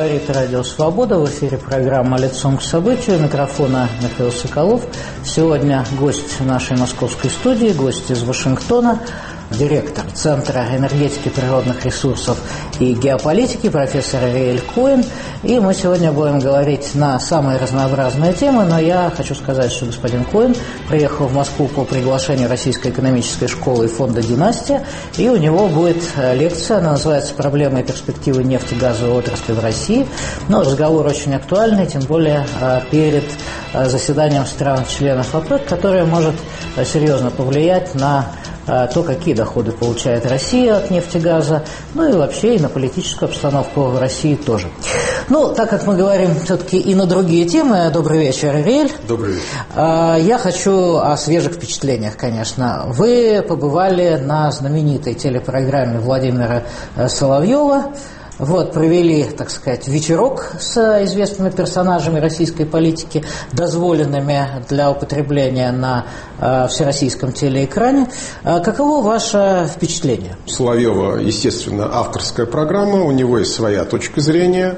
Говорит Радио Свобода. В эфире программа «Лицом к событию». У микрофона Михаил Соколов. Сегодня гость нашей московской студии, гость из Вашингтона, директор Центра энергетики, природных ресурсов и геополитики, профессор Ариэль Коэн. И мы сегодня будем говорить на самые разнообразные темы, но я хочу сказать, что господин Коэн приехал в Москву по приглашению Российской экономической школы и фонда «Династия», и у него будет лекция, она называется «Проблемы и перспективы нефтегазовой отрасли в России». Но разговор очень актуальный, тем более перед заседанием стран-членов ОПЕК, которое может серьезно повлиять на то, какие доходы получает Россия от нефтегаза, ну и вообще и на политическую обстановку в России тоже. Ну, так как мы говорим все-таки и на другие темы, добрый вечер, Ариэль. Добрый вечер. Я хочу о свежих впечатлениях, конечно. Вы побывали на знаменитой телепрограмме Владимира Соловьева. Вот, провели, так сказать, вечерок с известными персонажами российской политики, дозволенными для употребления на всероссийском телеэкране. Каково ваше впечатление? Соловьева, естественно, авторская программа, у него есть своя точка зрения.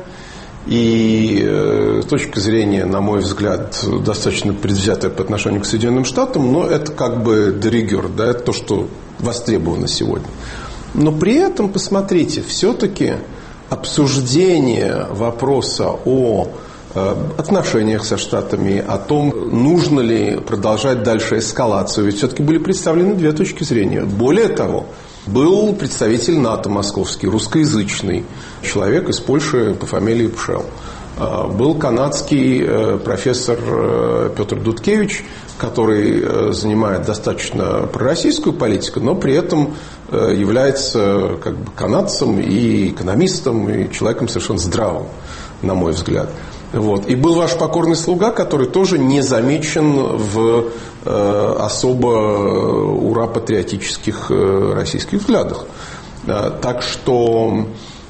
И точка зрения, на мой взгляд, достаточно предвзятая по отношению к Соединенным Штатам, но это как бы де ригюр, да, это то, что востребовано сегодня. Но при этом, посмотрите, все-таки обсуждение вопроса о отношениях со Штатами, о том, нужно ли продолжать дальше эскалацию. Ведь все-таки были представлены две точки зрения. Более того, был представитель НАТО московский, русскоязычный человек из Польши по фамилии Пшел. Был канадский профессор Петр Дудкевич, который занимает достаточно пророссийскую политику, но при этом является как бы канадцем и экономистом, и человеком совершенно здравым, на мой взгляд. Вот. И был ваш покорный слуга, который тоже не замечен в особо ура-патриотических российских взглядах. Так что,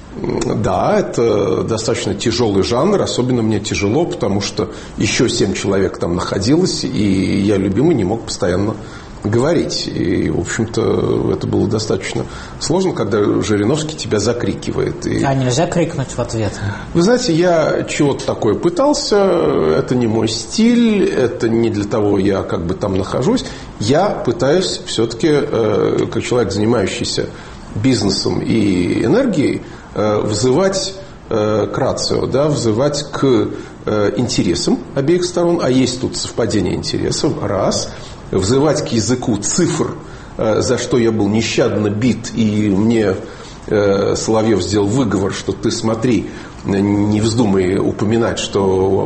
да, это достаточно тяжелый жанр, особенно мне тяжело, потому что еще 7 человек там находилось, и я, любимый, не мог постоянно говорить. И, в общем-то, это было достаточно сложно, когда Жириновский тебя закрикивает. А нельзя крикнуть в ответ? Вы знаете, я чего-то такое пытался, это не мой стиль, это не для того я как бы там нахожусь. Я пытаюсь все-таки, как человек, занимающийся бизнесом и энергией, взывать к рацио, да, взывать к интересам обеих сторон, а есть тут совпадение интересов, раз, взывать к языку цифр, за что я был нещадно бит, и мне Соловьев сделал выговор, что ты смотри, не вздумай упоминать, что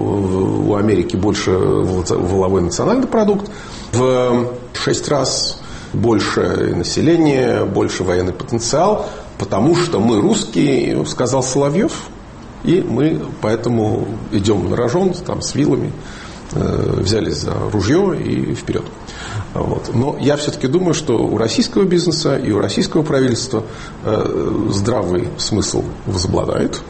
у Америки больше валовой национальный продукт, в 6 раз больше населения, больше военный потенциал, потому что мы русские, сказал Соловьев, и мы поэтому идем на рожон там, с вилами, взялись за ружье и вперед. Вот. Но я все-таки думаю, что у российского бизнеса и у российского правительства здравый смысл возобладает.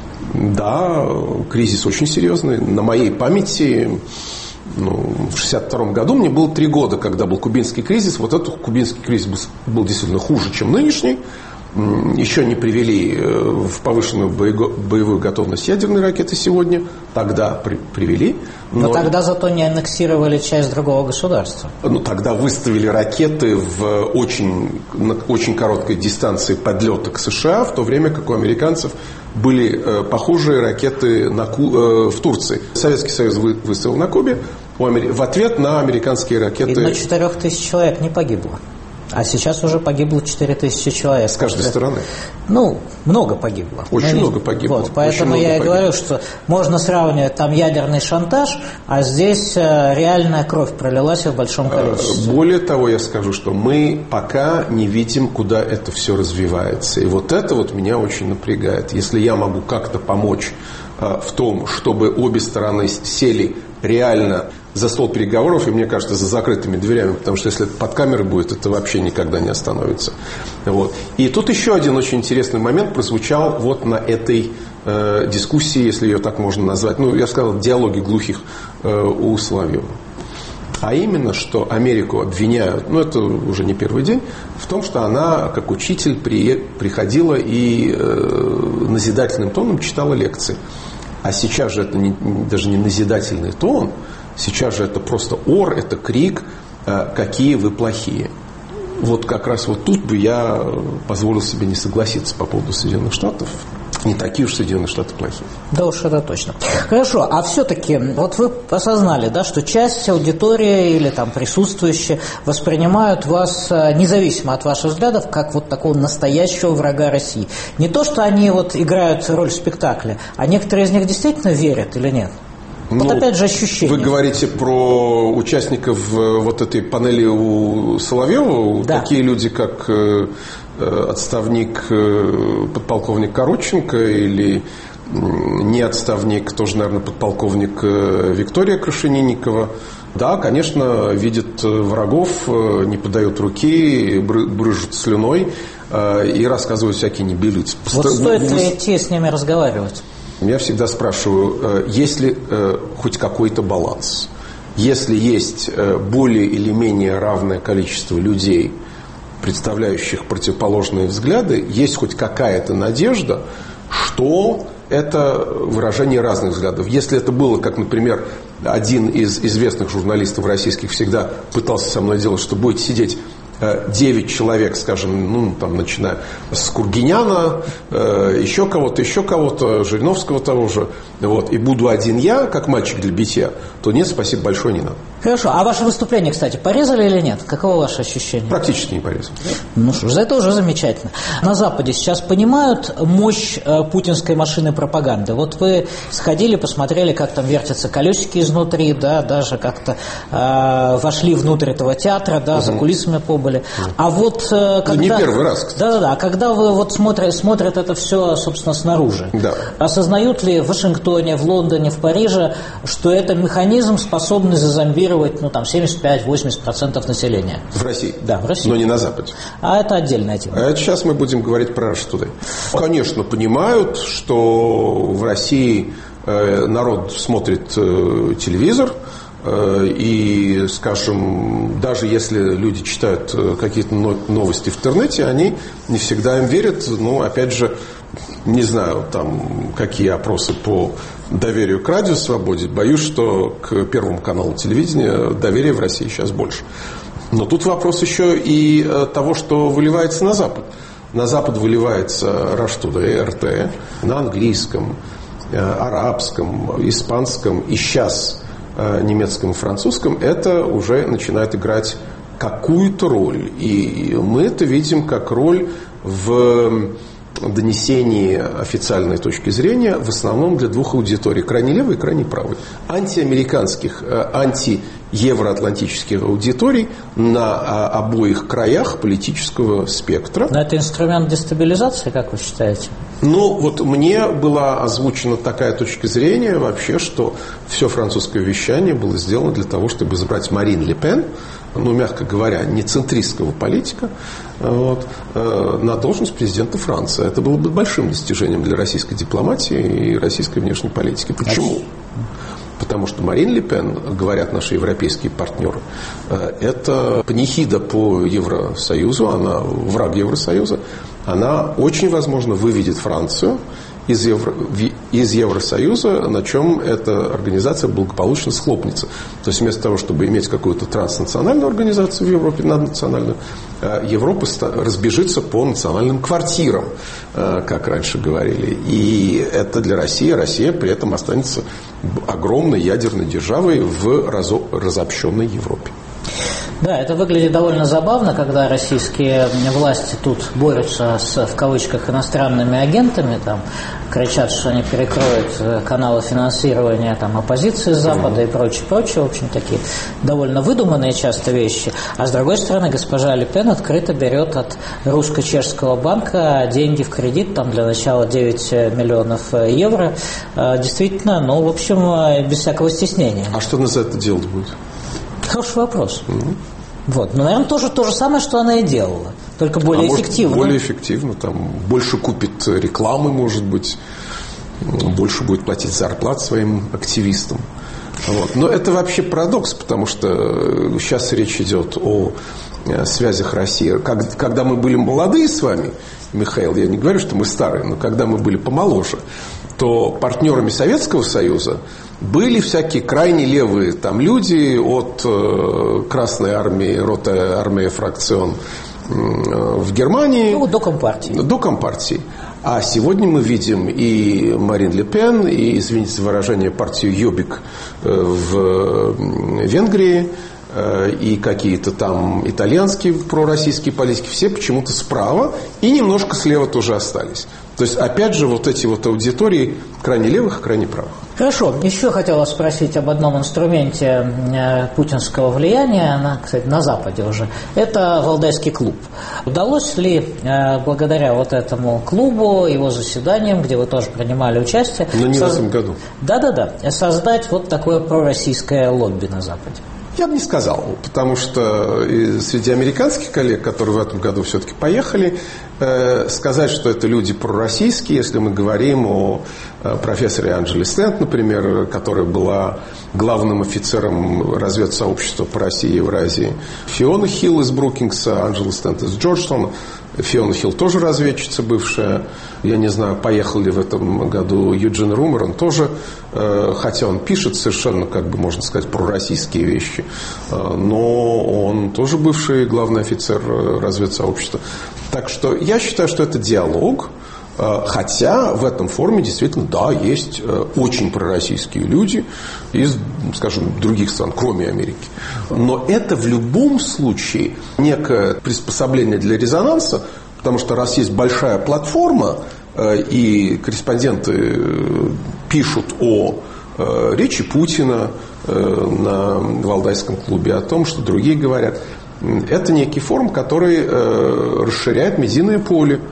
Да, кризис очень серьезный. На моей памяти, в 1962 году мне было 3 года, когда был кубинский кризис. Вот этот кубинский кризис был действительно хуже, чем нынешний. Еще не привели в повышенную боевую готовность ядерные ракеты сегодня. Тогда привели. Но тогда зато не аннексировали часть другого государства. Тогда выставили ракеты на очень короткой дистанции подлета к США, в то время как у американцев были похожие ракеты в Турции. Советский Союз выставил на Кубе в ответ на американские ракеты. И на 4000 человек не погибло. А сейчас уже погибло 4000 человек. С каждой стороны. Много погибло. Очень много погибло. Вот, поэтому я и говорю, что можно сравнивать там ядерный шантаж, а здесь реальная кровь пролилась в большом количестве. Более того, я скажу, что мы пока не видим, куда это все развивается. И вот это вот меня очень напрягает. Если я могу как-то помочь в том, чтобы обе стороны сели реально за стол переговоров, и мне кажется, за закрытыми дверями, потому что если это под камерой будет, это вообще никогда не остановится. Вот. И тут еще один очень интересный момент прозвучал вот на этой дискуссии, если ее так можно назвать, я сказал, диалоге глухих у Соловьева. А именно, что Америку обвиняют, это уже не первый день, в том, что она, как учитель, приходила и назидательным тоном читала лекции. А сейчас же это даже не назидательный тон, сейчас же это просто ор, это крик, какие вы плохие. Вот как раз вот тут бы я позволил себе не согласиться по поводу Соединенных Штатов. Не такие уж Соединенные Штаты плохие. Да уж, это точно. Хорошо, а все-таки вот вы осознали, да, что часть аудитории или там присутствующие воспринимают вас, независимо от ваших взглядов, как вот такого настоящего врага России. Не то, что они вот играют роль в спектакле, а некоторые из них действительно верят или нет? Вот опять же ощущение. Вы говорите про участников вот этой панели у Соловьева? Да. Такие люди, как отставник подполковник Коротченко или не отставник, тоже, наверное, подполковник Виктория Крашенинникова. Да, конечно, видят врагов, не подают руки, брызжут слюной и рассказывают всякие небылицы. Вот стоит ли идти с ними разговаривать? Я всегда спрашиваю, есть ли хоть какой-то баланс? Если есть более или менее равное количество людей, представляющих противоположные взгляды, есть хоть какая-то надежда, что это выражение разных взглядов. Если это было, как, например, один из известных журналистов российских всегда пытался со мной делать, что будете сидеть 9 человек, скажем, там, начиная с Кургиняна, еще кого-то, Жириновского того же, вот, и буду один я, как мальчик для битья, то нет, спасибо большое, не надо. Хорошо, а ваше выступление, кстати, порезали или нет? Каково ваше ощущение? Практически не порезали. Ну что ж, это уже замечательно. На Западе сейчас понимают мощь путинской машины пропаганды. Вот вы сходили, посмотрели, как там вертятся колесики изнутри, да, даже как-то вошли внутрь этого театра, да, за кулисами побыли. А вот когда... не первый раз, кстати. Да-да-да, когда вы вот смотрят это все, собственно, снаружи, да. Осознают ли в Вашингтоне, в Лондоне, в Париже, что это механизм, способный зазомбировать, 75-80% населения? В России? Да, в России. Но не на Западе. А это отдельная тема. А это сейчас мы будем говорить про Russia Today. Конечно, понимают, что в России народ смотрит телевизор, и, скажем, даже если люди читают какие-то новости в интернете, они не всегда им верят. Ну, опять же, не знаю, там, какие опросы по доверию к радио «Свободе». Боюсь, что к Первому каналу телевидения доверия в России сейчас больше. Но тут вопрос еще и того, что выливается на Запад. На Запад выливается Russia Today, РТ, на английском, арабском, испанском и сейчас немецком и французском. Это уже начинает играть какую-то роль. И мы это видим как роль в донесении официальной точки зрения в основном для двух аудиторий: крайне левой и крайне правой. Антиамериканских, антиевроатлантических аудиторий на обоих краях политического спектра. Но это инструмент дестабилизации, как вы считаете? Ну, вот мне была озвучена такая точка зрения вообще, что все французское вещание было сделано для того, чтобы избрать Марин Ле Пен, ну, мягко говоря, не центристского политика, вот, на должность президента Франции. Это было бы большим достижением для российской дипломатии и российской внешней политики. Почему? Потому что Марин Ле Пен, говорят наши европейские партнеры, это панихида по Евросоюзу, она враг Евросоюза. Она очень возможно выведет Францию из Евросоюза, на чем эта организация благополучно схлопнется. То есть вместо того, чтобы иметь какую-то транснациональную организацию в Европе, наднациональную, Европа разбежится по национальным квартирам, как раньше говорили. И это для России. Россия при этом останется огромной ядерной державой в разобщенной Европе. Да, это выглядит довольно забавно, когда российские власти тут борются с, в кавычках, иностранными агентами, там, кричат, что они перекроют каналы финансирования там, оппозиции с Запада и прочее. В общем, такие довольно выдуманные часто вещи. А с другой стороны, госпожа Ле Пен открыто берет от русско-чешского банка деньги в кредит, там для начала 9 миллионов евро. Действительно, ну, в общем, без всякого стеснения. А что она за это делать будет? Хороший вопрос. Вот. Ну, наверное, тоже то же самое, что она и делала, только более эффективно. Более эффективно. Там, больше купит рекламы, может быть, больше будет платить зарплат своим активистам. Вот. Но это вообще парадокс, потому что сейчас речь идет о связях России. Когда мы были молодые с вами, Михаил, я не говорю, что мы старые, но когда мы были помоложе, то партнерами Советского Союза были всякие крайне левые там люди от Красной армии, рота армия фракцион в Германии. Ну, до Компартии. До Компартии. А сегодня мы видим и Марин Ле Пен, и, извините за выражение, партию Йобик в Венгрии, и какие-то там итальянские пророссийские политики. Все почему-то справа и немножко слева тоже остались. То есть, опять же, вот эти вот аудитории крайне левых и крайне правых. Хорошо. Еще хотел вас спросить об одном инструменте путинского влияния, кстати, на Западе уже. Это Валдайский клуб. Удалось ли благодаря вот этому клубу, его заседаниям, где вы тоже принимали участие... Но не в этом году. Да-да-да. Создать вот такое пророссийское лобби на Западе? Я бы не сказал, потому что среди американских коллег, которые в этом году все-таки поехали, сказать, что это люди пророссийские, если мы говорим о профессоре Анджеле Стент, например, которая была главным офицером разведсообщества по России и Евразии, Фиона Хилл из Брукингса, Анджела Стент из Джорджтона. Фиона Хилл тоже разведчица бывшая. Я не знаю, поехал ли в этом году Юджин Румер. Он тоже, хотя он пишет совершенно, как бы можно сказать, пророссийские вещи, но он тоже бывший главный офицер разведсообщества. Так что я считаю, что это диалог. Хотя в этом форуме действительно, да, есть очень пророссийские люди из, скажем, других стран, кроме Америки. Но это в любом случае некое приспособление для резонанса, потому что раз есть большая платформа, и корреспонденты пишут о речи Путина на Валдайском клубе, о том, что другие говорят, это некий форум, который расширяет медийное поле.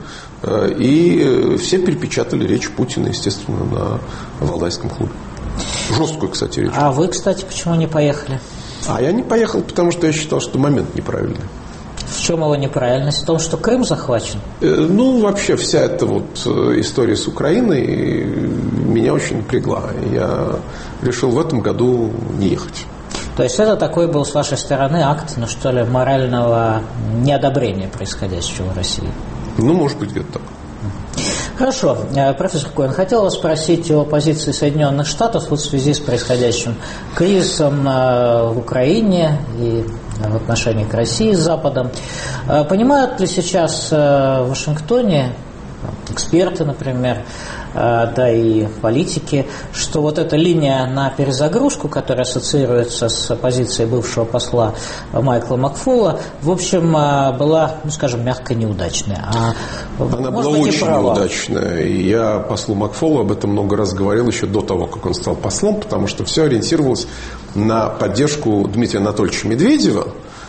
И все перепечатали речь Путина, естественно, на Валдайском клубе. Жесткую, кстати, речь. А вы, кстати, почему не поехали? А я не поехал, потому что я считал, что момент неправильный. В чем его неправильность? В том, что Крым захвачен? Ну, вообще, вся эта вот история с Украиной меня очень напрягла. Я решил в этом году не ехать. То есть это такой был с вашей стороны акт, ну что ли, морального неодобрения происходящего в России? Ну, может быть, где-то так. Хорошо. Профессор Коэн, хотел вас спросить о позиции Соединенных Штатов вот в связи с происходящим кризисом в Украине и в отношении к России с Западом. Понимают ли сейчас в Вашингтоне эксперты, например, да и политики, что вот эта линия на перезагрузку, которая ассоциируется с позицией бывшего посла Майкла Макфола, в общем, была, ну, скажем, мягко неудачная. Она была очень неудачная. И я послу Макфолу об этом много раз говорил еще до того, как он стал послом, потому что все ориентировалось на поддержку Дмитрия Анатольевича Медведева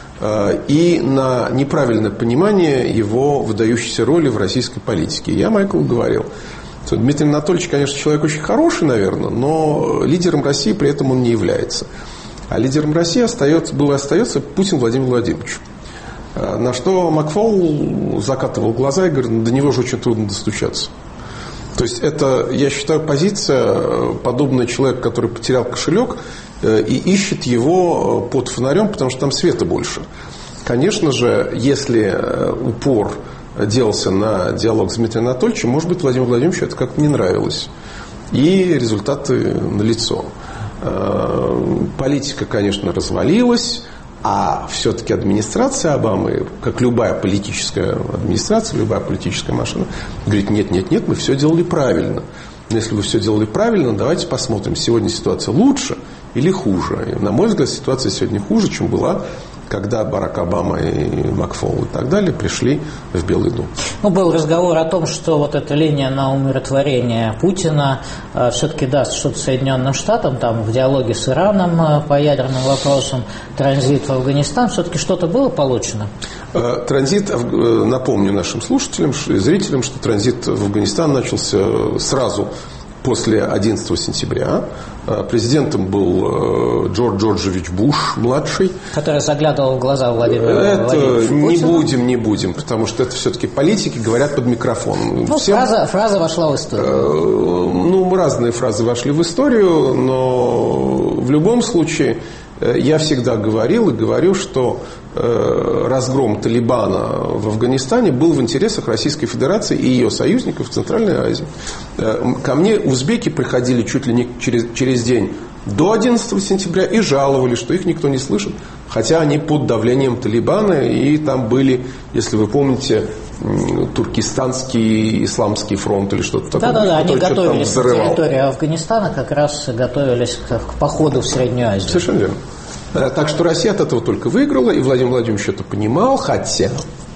и на неправильное понимание его выдающейся роли в российской политике. Я Майклу говорил, что Дмитрий Анатольевич, конечно, человек очень хороший, наверное, но лидером России при этом он не является. А лидером России был и остается Путин Владимир Владимирович. На что Макфол закатывал глаза и говорит, до него же очень трудно достучаться. То есть это, я считаю, позиция, подобная человеку, который потерял кошелек и ищет его под фонарем, потому что там света больше. Конечно же, если упор делался на диалог с Дмитрием Анатольевичем, может быть, Владимиру Владимировичу это как-то не нравилось. И результаты налицо. Политика, конечно, развалилась, а все-таки администрация Обамы, как любая политическая администрация, любая политическая машина, говорит, нет, мы все делали правильно. Но если вы все делали правильно, давайте посмотрим, сегодня ситуация лучше или хуже. И, на мой взгляд, ситуация сегодня хуже, чем была, когда Барак Обама и Макфол и так далее пришли в Белый дом. Ну, был разговор о том, что вот эта линия на умиротворение Путина все-таки даст что-то Соединенным Штатам, там в диалоге с Ираном по ядерным вопросам, транзит в Афганистан, все-таки что-то было получено? Транзит, напомню нашим слушателям и зрителям, что транзит в Афганистан начался сразу после 11 сентября. Президентом был Джордж Джорджевич Буш-младший. Который заглядывал в глаза Владимира Владимировича. Не будем, потому что это все-таки политики говорят под микрофон. Фраза вошла в историю. Разные фразы вошли в историю, но в любом случае я всегда говорил и говорю, что разгром Талибана в Афганистане был в интересах Российской Федерации и ее союзников в Центральной Азии. Ко мне узбеки приходили чуть ли не через день до 11 сентября и жаловались, что их никто не слышит, хотя они под давлением Талибана, и там были, если вы помните, Туркестанский исламский фронт или что-то такое. Да, они готовились на территории Афганистана, как раз готовились к походу в Среднюю Азию. Совершенно верно. Так что Россия от этого только выиграла, и Владимир Владимирович это понимал, хотя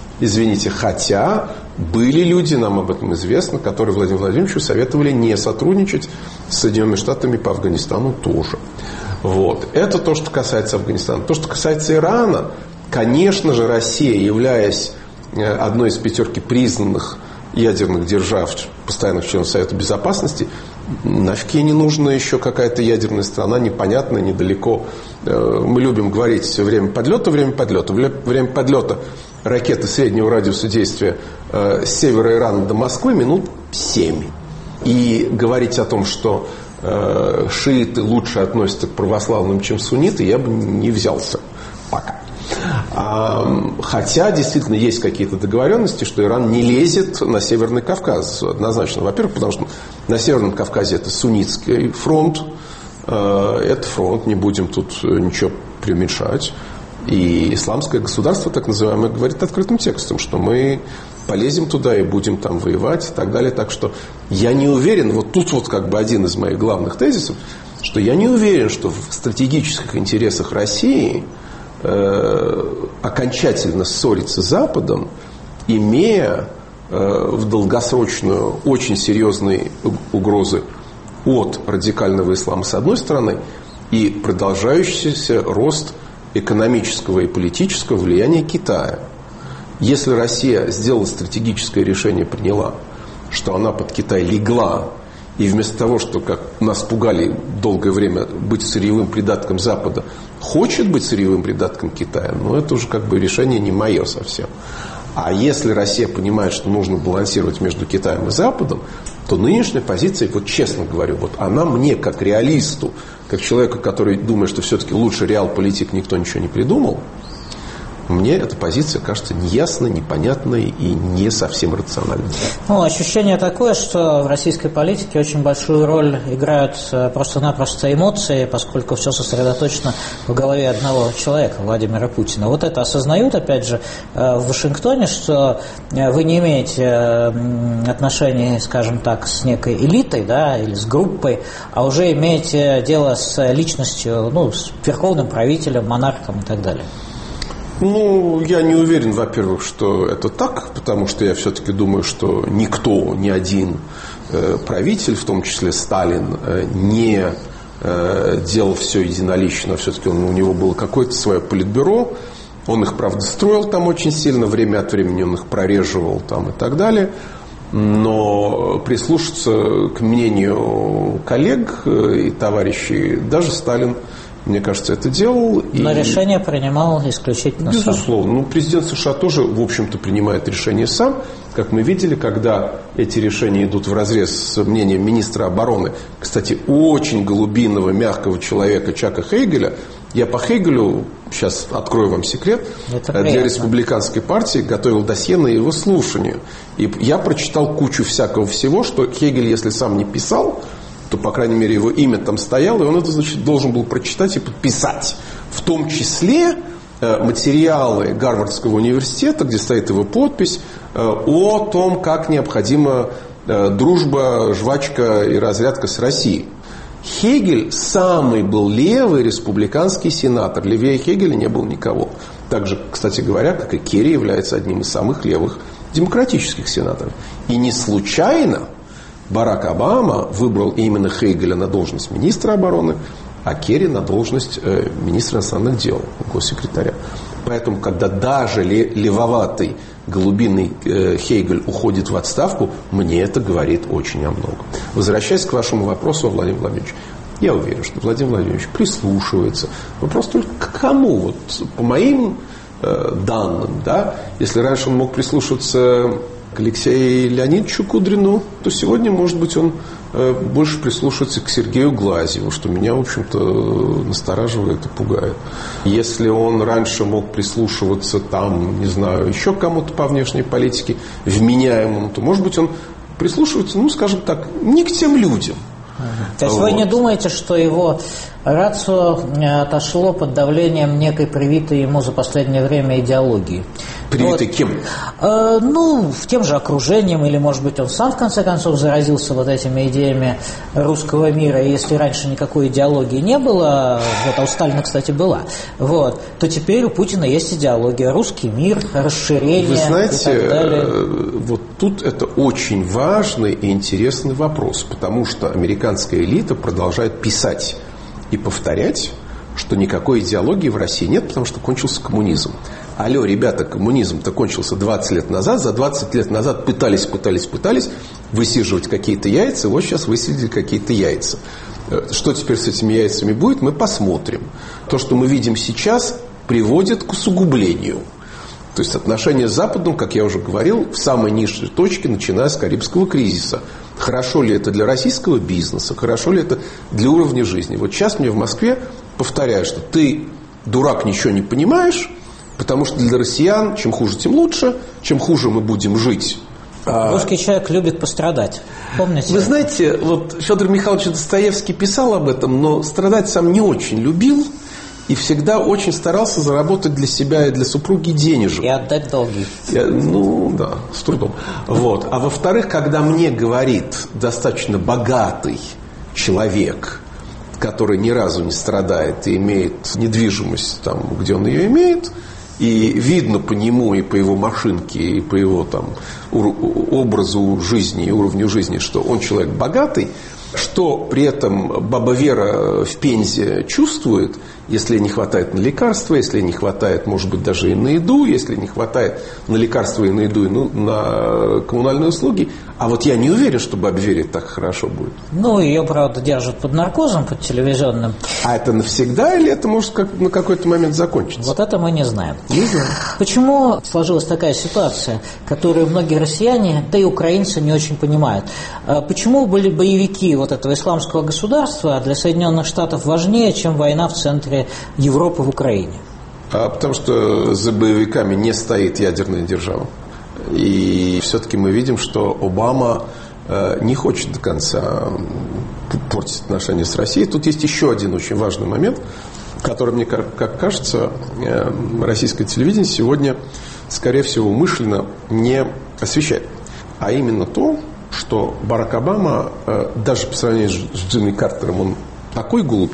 были люди, нам об этом известно, которые Владимиру Владимировичу советовали не сотрудничать с Соединенными Штатами по Афганистану тоже. Вот. Это то, что касается Афганистана. То, что касается Ирана, конечно же, Россия, являясь одной из 5 признанных ядерных держав, постоянных членов Совета Безопасности, нафиг ей не нужна еще какая-то ядерная страна, непонятная, недалеко. Мы любим говорить все время подлета. Время подлета ракеты среднего радиуса действия с севера Ирана до Москвы минут 7. И говорить о том, что шииты лучше относятся к православным, чем сунниты, я бы не взялся пока. Хотя действительно есть какие-то договоренности, что Иран не лезет на Северный Кавказ однозначно. Во-первых, потому что на Северном Кавказе это суннитский фронт. Это фронт, не будем тут ничего преуменьшать. И исламское государство, так называемое, говорит открытым текстом, что мы полезем туда и будем там воевать и так далее. Так что я не уверен, вот тут вот как бы один из моих главных тезисов, что я не уверен, что в стратегических интересах России окончательно ссориться с Западом, имея в долгосрочную очень серьезные угрозы от радикального ислама с одной стороны и продолжающийся рост экономического и политического влияния Китая. Если Россия сделала стратегическое решение, приняла, что она под Китай легла, и вместо того, что, как нас пугали долгое время, быть сырьевым придатком Запада, хочет быть сырьевым придатком Китая, но это уже как бы решение не мое совсем. А если Россия понимает, что нужно балансировать между Китаем и Западом, то нынешняя позиция, вот честно говорю, вот она мне, как реалисту, как человеку, который думает, что все-таки лучше реал-политик никто ничего не придумал, мне эта позиция кажется неясной, непонятной и не совсем рациональной. Ощущение такое, что в российской политике очень большую роль играют просто-напросто эмоции, поскольку все сосредоточено в голове одного человека, Владимира Путина. Вот это осознают, опять же, в Вашингтоне, что вы не имеете отношений, скажем так, с некой элитой, да, или с группой, а уже имеете дело с личностью, с верховным правителем, монархом и так далее. Я не уверен, во-первых, что это так, потому что я все-таки думаю, что никто, ни один правитель, в том числе Сталин, не делал все единолично. Все-таки у него было какое-то свое политбюро. Он их, правда, строил там очень сильно, время от времени он их прореживал там и так далее. Но прислушаться к мнению коллег и товарищей даже Сталин, мне кажется, это делал. Но решение принимал исключительно сам. Безусловно. Президент США тоже, в общем-то, принимает решение сам. Как мы видели, когда эти решения идут вразрез с мнением министра обороны, кстати, очень голубиного, мягкого человека Чака Хейгеля. Я по Хейгелю, сейчас открою вам секрет, для республиканской партии готовил досье на его слушание. И я прочитал кучу всякого всего, что Хейгель, если сам не писал, то, по крайней мере, его имя там стояло, и он это, значит, должен был прочитать и подписать. В том числе материалы Гарвардского университета, где стоит его подпись, о том, как необходима дружба, жвачка и разрядка с Россией. Хейгель самый был левый республиканский сенатор. Левее Хейгеля не было никого. Также, кстати говоря, как и Керри является одним из самых левых демократических сенаторов. И не случайно Барак Обама выбрал именно Хейгеля на должность министра обороны, а Керри на должность министра иностранных дел, госсекретаря. Поэтому, когда даже левоватый голубиный Хейгель уходит в отставку, мне это говорит очень о многом. Возвращаясь к вашему вопросу, Владимир Владимирович, Я уверен, что Владимир Владимирович прислушивается. Вопрос только к кому? Вот по моим данным, да, если раньше он мог прислушиваться к Алексею Леонидовичу Кудрину, то сегодня, может быть, он больше прислушивается к Сергею Глазьеву, что меня, в общем-то, настораживает и пугает. Если он раньше мог прислушиваться там, не знаю, еще кому-то по внешней политике, вменяемому, то, может быть, он прислушивается, ну, скажем так, не к тем людям. То есть вы не думаете, что его рацио отошло под давлением некой привитой ему за последнее время идеологии? Привитой кем? Тем же окружением, или, может быть, он сам, в конце концов, заразился вот этими идеями русского мира. И если раньше никакой идеологии не было, вот, а у Сталина, кстати, была, вот, то теперь у Путина есть идеология. Русский мир, расширение. Вы знаете, и так далее. Вот тут это очень важный и интересный вопрос, потому что американская элита продолжает писать и повторять, что никакой идеологии в России нет, потому что кончился коммунизм. Алло, ребята, коммунизм-то кончился 20 лет назад. За 20 лет назад пытались высиживать какие-то яйца, и вот сейчас высидели какие-то яйца. Что теперь с этими яйцами будет, мы посмотрим. То, что мы видим сейчас, приводит к усугублению. То есть отношения с Западом, как я уже говорил, в самой низшей точке, начиная с Карибского кризиса. Хорошо ли это для российского бизнеса, хорошо ли это для уровня жизни. Вот сейчас мне в Москве повторяют, что ты, дурак, ничего не понимаешь, потому что для россиян чем хуже, тем лучше, чем хуже мы будем жить. Русский человек любит пострадать. Помните? Вы знаете, вот Федор Михайлович Достоевский писал об этом, но страдать сам не очень любил. И всегда очень старался заработать для себя и для супруги денежек. И отдать долги. С трудом. Вот. А во-вторых, когда мне говорит достаточно богатый человек, который ни разу не страдает и имеет недвижимость там, где он ее имеет, и видно по нему и по его машинке, и по его там, образу жизни и уровню жизни, что он человек богатый, что при этом баба Вера в Пензе чувствует, если не хватает на лекарства, если не хватает, может быть, даже и на еду, если не хватает на лекарства и на еду, и на коммунальные услуги. А вот я не уверен, что бабе Вере так хорошо будет. Ее, правда, держат под наркозом, под телевизионным. А это навсегда или это может на какой-то момент закончиться? Вот это мы не знаем. Не знаем. Почему сложилась такая ситуация, которую многие россияне, да и украинцы не очень понимают? Почему были боевики вот этого исламского государства для Соединенных Штатов важнее, чем война в центре Европы в Украине? Потому что за боевиками не стоит ядерная держава. И все-таки мы видим, что Обама не хочет до конца портить отношения с Россией. Тут есть еще один очень важный момент, который, мне как кажется, российское телевидение сегодня, скорее всего, умышленно не освещает. А именно то, что Барак Обама, даже по сравнению с Джимми Картером, он такой голубь,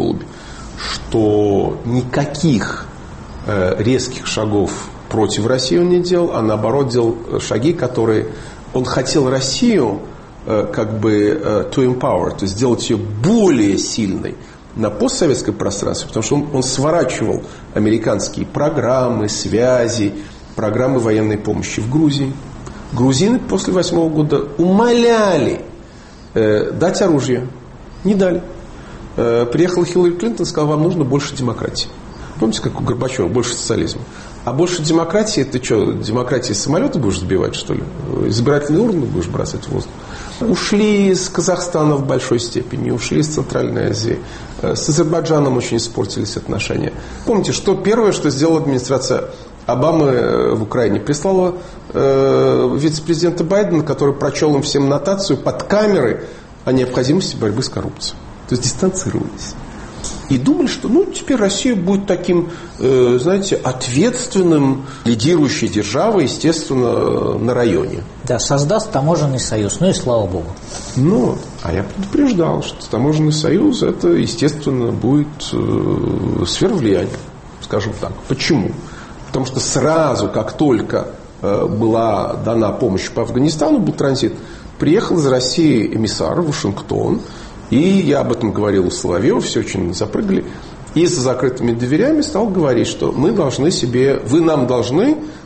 что никаких резких шагов против России он не делал, а наоборот делал шаги, которые он хотел Россию to empower, то есть сделать ее более сильной на постсоветское пространство, потому что он сворачивал американские программы, связи, программы военной помощи в Грузии. Грузины после 2008 года умоляли дать оружие, не дали. Приехала Хиллари Клинтон и сказала, вам нужно больше демократии. Помните, как у Горбачева, больше социализма. А больше демократии, ты что, демократии с самолета будешь сбивать, что ли? Избирательные урны будешь бросать в воздух? Ушли из Казахстана в большой степени, ушли из Центральной Азии. С Азербайджаном очень испортились отношения. Помните, что первое, что сделала администрация Обамы в Украине? Прислала вице-президента Байдена, который прочел им всем нотацию под камеры о необходимости борьбы с коррупцией. То есть дистанцировались. И думали, что теперь Россия будет таким, ответственным, лидирующей державой, естественно, на районе. Да, создаст таможенный союз, и слава богу. А я предупреждал, что таможенный союз, это, естественно, будет сфера влияния, скажем так. Почему? Потому что сразу, как только была дана помощь по Афганистану, был транзит, приехал из России эмиссар в Вашингтон. И я об этом говорил у Соловьева, все очень запрыгали. И за закрытыми дверями стал говорить, что вы нам должны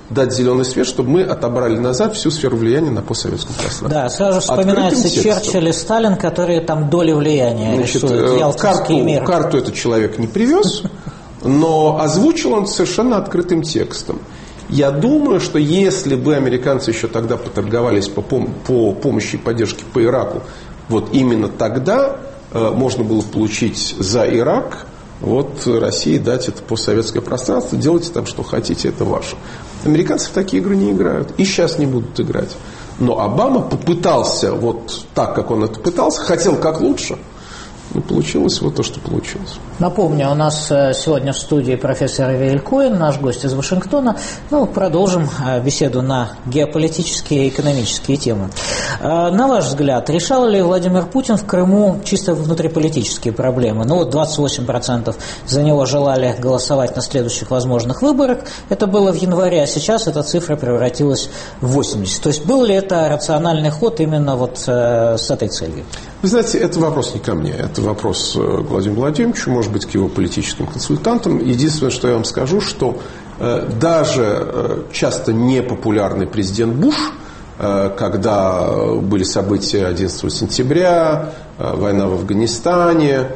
дать зеленый свет, чтобы мы отобрали назад всю сферу влияния на постсоветском пространстве. Да, сразу вспоминается Черчилль и Сталин, которые там доли влияния рисуют. Ялтинский мир. Карту этот человек не привез, но озвучил он совершенно открытым текстом. Я думаю, что если бы американцы еще тогда поторговались по помощи и поддержке по Ираку, вот именно тогда можно было получить за Ирак вот России дать это постсоветское пространство, делайте там, что хотите, это ваше. Американцы в такие игры не играют и сейчас не будут играть. Но Обама попытался вот так, как он это пытался, хотел как лучше, но получилось вот то, что получилось. Напомню, у нас сегодня в студии профессор Авиэль Коэн, наш гость из Вашингтона. Продолжим беседу на геополитические и экономические темы. На ваш взгляд, решал ли Владимир Путин в Крыму чисто внутриполитические проблемы? 28% за него желали голосовать на следующих возможных выборах. Это было в январе, а сейчас эта цифра превратилась в 80%. То есть был ли это рациональный ход именно вот с этой целью? Вы знаете, это вопрос не ко мне, это вопрос к Владимиру Владимировичу, может быть, к его политическим консультантам. Единственное, что я вам скажу, что даже часто непопулярный президент Буш, когда были события 11 сентября, война в Афганистане,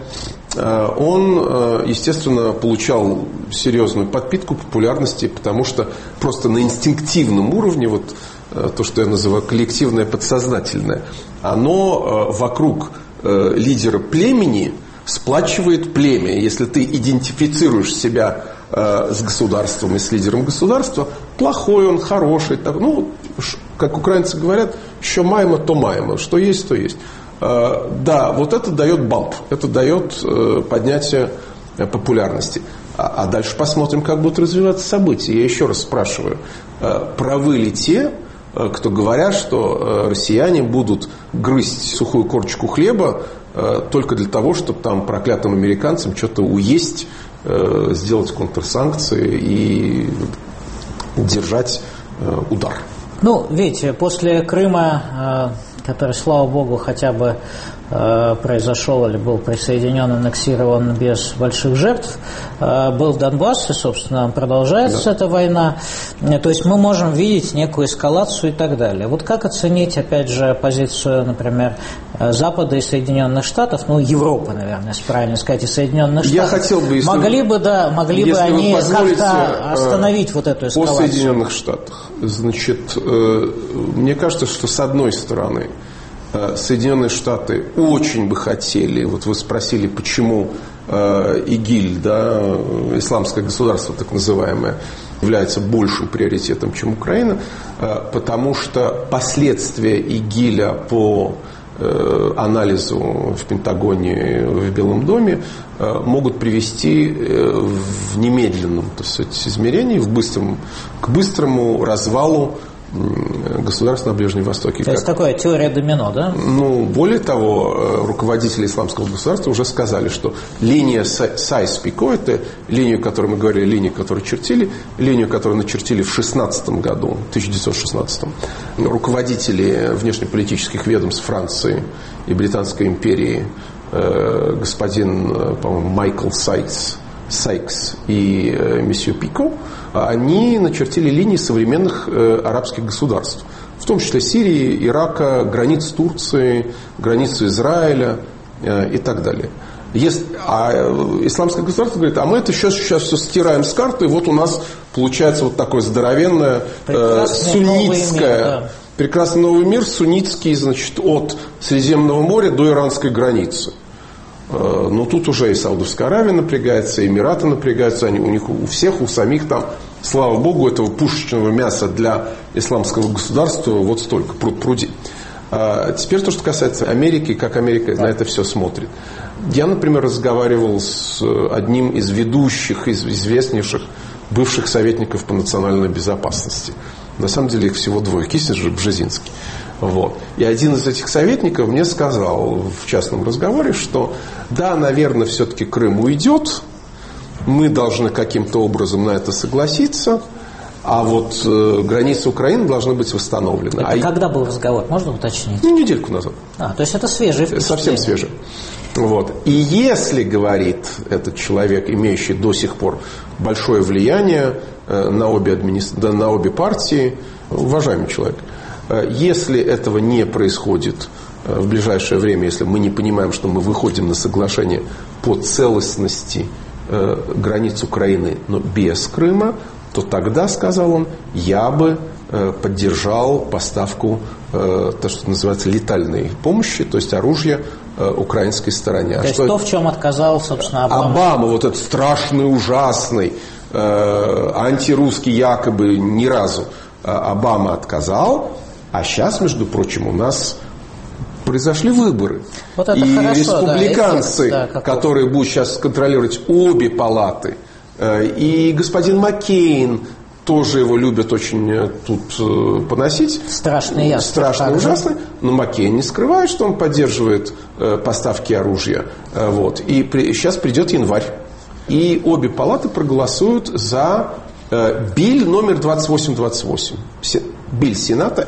он, естественно, получал серьезную подпитку популярности, потому что просто на инстинктивном уровне, вот то, что я называю коллективное подсознательное, оно вокруг лидера племени сплачивает племя. Если ты идентифицируешь себя с государством и с лидером государства, плохой он, хороший, как украинцы говорят, що маємо, то маємо, что есть, то есть. Да, вот это дает бамп, это дает поднятие популярности. А дальше посмотрим, как будут развиваться события. Я еще раз спрашиваю, правы ли те, кто говорят, что россияне будут грызть сухую корочку хлеба только для того, чтобы там проклятым американцам что-то уесть, сделать контрсанкции и держать удар? Видите, после Крыма, который, слава богу, хотя бы произошел или был присоединен, аннексирован без больших жертв, был Донбасс, и, собственно, продолжается эта война. То есть мы можем видеть некую эскалацию и так далее. Вот как оценить, опять же, позицию, например, Запада и Соединенных Штатов, Европы, наверное, если правильно сказать, и Соединенных Штатов. Я хотел бы, могли бы они как-то остановить вот эту эскалацию? По Соединенных Штатах. Значит, мне кажется, что с одной стороны Соединенные Штаты очень бы хотели, вот вы спросили, почему ИГИЛ, исламское государство так называемое, является большим приоритетом, чем Украина, потому что последствия ИГИЛа по анализу в Пентагоне, в Белом доме могут привести в немедленном, измерении, к быстрому развалу государств на Ближнем Востоке. То есть такая теория домино, да? Более того, руководители исламского государства уже сказали, что линия Сайс-Пико, это линию, о которой мы говорили, линию, которую начертили в 1916 году, руководители внешнеполитических ведомств Франции и Британской империи, господин, по-моему, Майкл Сайкс и месье Пико, они начертили линии современных арабских государств, в том числе Сирии, Ирака, границ Турции, границу Израиля и так далее. Исламское государство говорит, а мы это сейчас все стираем с карты, и вот у нас получается вот такое здоровенное суннитское, прекрасный новый мир, суннитский, значит, от Средиземного моря до иранской границы. Но тут уже и Саудовская Аравия напрягается, и Эмираты напрягаются, у них у всех, у самих там, слава богу, этого пушечного мяса для исламского государства вот столько, пруд-пруди. Теперь то, что касается Америки, как Америка на это все смотрит. Я, например, разговаривал с одним из ведущих, из известнейших бывших советников по национальной безопасности. На самом деле их всего двое, Киссинджер и Бжезинский. И один из этих советников мне сказал в частном разговоре, что да, наверное, все-таки Крым уйдет, мы должны каким-то образом на это согласиться, а вот границы Украины должны быть восстановлены. Это когда был разговор, можно уточнить? Недельку назад. То есть это свежий впечатление. Совсем свежий. И если, говорит этот человек, имеющий до сих пор большое влияние на обе партии. Уважаемый человек, если этого не происходит в ближайшее время, если мы не понимаем, что мы выходим на соглашение по целостности границ Украины, но без Крыма, то тогда, сказал он, я бы поддержал поставку, то, что называется, летальной помощи, то есть оружия украинской стороне. То есть то, в чем отказал, собственно, Обама. Обама, вот этот страшный, ужасный, антирусский якобы ни разу Обама отказал, а сейчас, между прочим, у нас произошли выборы. Вот это и хорошо, республиканцы, которые будут сейчас контролировать обе палаты, и господин Маккейн, тоже его любят очень тут поносить. Страшный, ясно. Страшный, ужасный. Но Маккейн не скрывает, что он поддерживает поставки оружия. Вот. И сейчас придет январь. И обе палаты проголосуют за биль номер 2828. Биль Сената